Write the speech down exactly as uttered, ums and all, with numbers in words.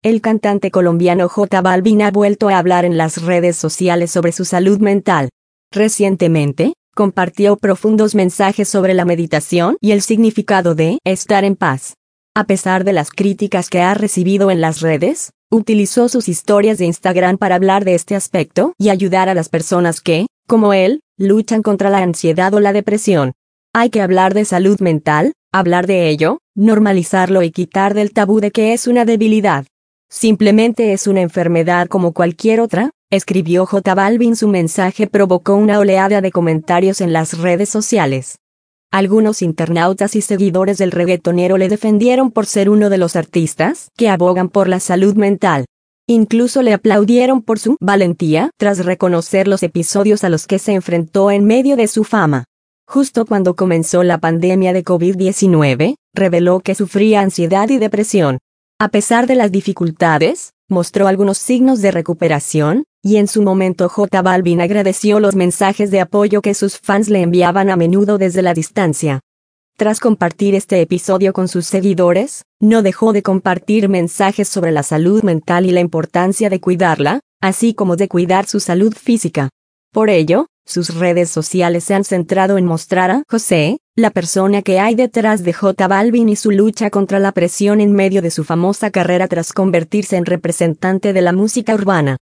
El cantante colombiano J Balvin ha vuelto a hablar en las redes sociales sobre su salud mental. Recientemente, compartió profundos mensajes sobre la meditación y el significado de estar en paz. A pesar de las críticas que ha recibido en las redes, utilizó sus historias de Instagram para hablar de este aspecto y ayudar a las personas que, como él, luchan contra la ansiedad o la depresión. Hay que hablar de salud mental, hablar de ello, normalizarlo y quitar del tabú de que es una debilidad. Simplemente es una enfermedad como cualquier otra, escribió J Balvin. Su mensaje provocó una oleada de comentarios en las redes sociales. Algunos internautas y seguidores del reggaetonero le defendieron por ser uno de los artistas que abogan por la salud mental. Incluso le aplaudieron por su valentía tras reconocer los episodios a los que se enfrentó en medio de su fama. Justo cuando comenzó la pandemia de COVID diecinueve, reveló que sufría ansiedad y depresión. A pesar de las dificultades, mostró algunos signos de recuperación, y en su momento J Balvin agradeció los mensajes de apoyo que sus fans le enviaban a menudo desde la distancia. Tras compartir este episodio con sus seguidores, no dejó de compartir mensajes sobre la salud mental y la importancia de cuidarla, así como de cuidar su salud física. Por ello, sus redes sociales se han centrado en mostrar a José, la persona que hay detrás de J Balvin y su lucha contra la presión en medio de su famosa carrera tras convertirse en representante de la música urbana.